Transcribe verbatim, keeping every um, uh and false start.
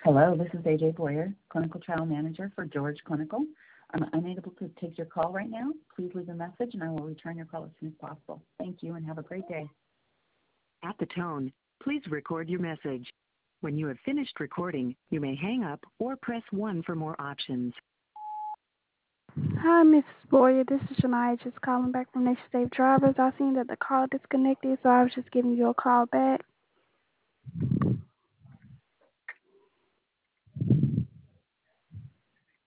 Hello, this is A J Boyer, Clinical Trial Manager for George Clinical. I'm unable to take your call right now. Please leave a message and I will return your call as soon as possible. Thank you and have a great day. At the tone, please record your message. When you have finished recording, you may hang up or press one for more options. Hi, Missus Boyer. This is Shania just calling back from Nation Safe Drivers. I seen that the call disconnected, so I was just giving you a call back.